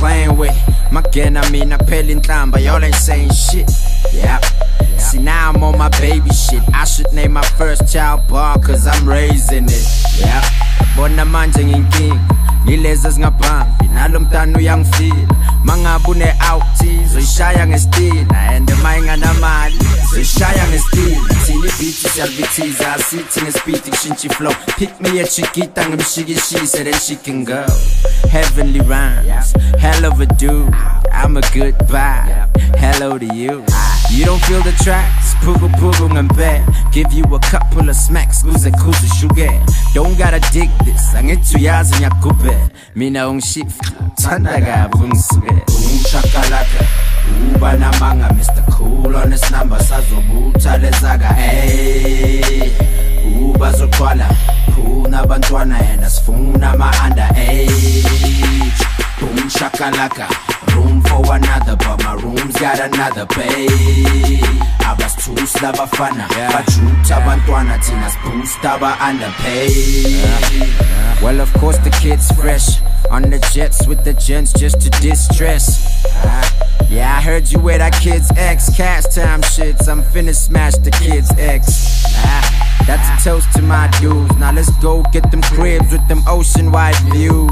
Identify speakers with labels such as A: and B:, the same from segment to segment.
A: playing with. Magena mina peli ntlamba, y'all ain't saying shit. Yeah. See now I'm on my baby shit. I should name my first child Bar, cause I'm raising it. Yeah. Bona manje nginking ngilezi zingaphambi nalo mntana uyangifila mangabune outies uyishaya ngestina and mayinganamali uyishaya ngestina thina beat siyalvithiza asithi ngespeed kushintsha flow pick me a chiquita ngimshikishise then she can go heavenly rhymes hell of a dude I'm a good vibe hello to you you don't feel the tracks pugu pugu ngambe give you a couple of smacks kuze shuge don't gotta dig this angithuyazi nyakube mina ungishift thanda kabi ungisuke ungishakalaka uba namanga Mr. Cool on this number sazobutha lezaga hey uba zoqwala khuna abantwana yena sifuna ama underage boom shakalaka room for another but my room's got another pay abas two slabafana bajutha abantwana thina siboost aba underpaid well of course the kids fresh on the jets with the gents just to distress yeah I heard you with that kid's ex cash time shits I'm finna smash the kid's ex that's a toast to my dudes now let's go get them cribs with them ocean wide views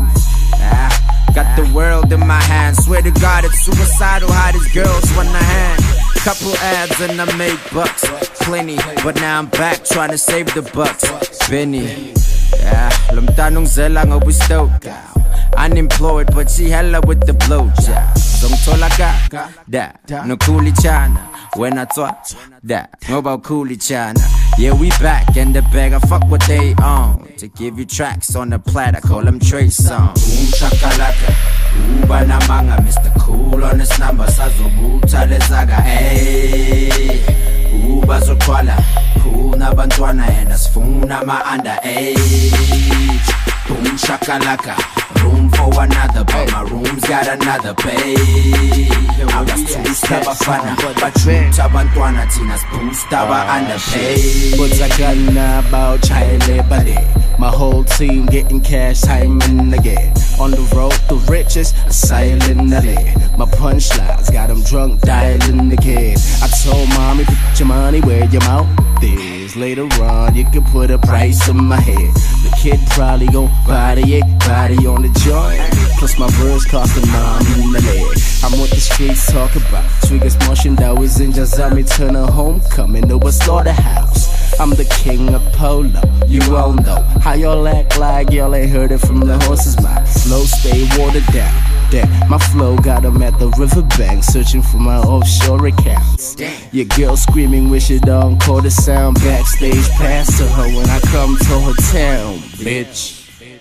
A: got the world in my hands swear to God it's suicidal how these girls want a hand couple ads and I make bucks plenty but now I'm back trying to save the bucks Benny lo mntana ungizela ngoba stoke unemployed but she hella with the blowjob zongithola ka da nokhuli chana when I thought that ngoba khuli chana yeah we back in the bag I fuck what they own to give you tracks on the platter call them Trace songs shakalaka uba namanga Mr. Cool on this number sazobutha lezaga hey uba zoqwala khuna abantwana yena sifuna ama underage boom shakalaka room for another but my room's got another pay abas two slabafana bajutha abantwana thina siboost aba underpaid
B: but I got now about child labor my whole team getting cash time and again on the road the richest silently my punchlines got them drunk dialing the kid I told mommy put your money where your mouth is later on you can put a price on my head the kid probably gon' body on the joint plus my verse cost a mom in the leg I'm what the streets talk about Triggers motion that was in Jazami turn a homecoming over slaughterhouse I'm the king of polo you all know how y'all act like y'all ain't heard it from the horse's mouth flow stay watered down my flow got them at the riverbank searching for my offshore accounts your girl screaming wish it don't call the sound backstage pass to her when I come to her town bitch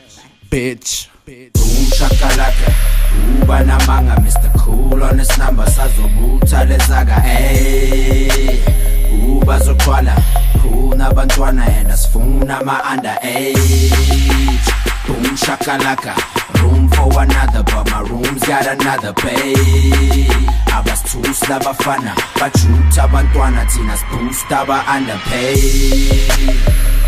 A: boom shakalaka uba namanga Mr. Cool on this number sazobutha lezaga hey uba zoqwala khuna abantwana yena sifuna ama underage boom shakalaka room for another but my room's got another pay abas two slabafana bajutha abantwana thina siboost aba underpaid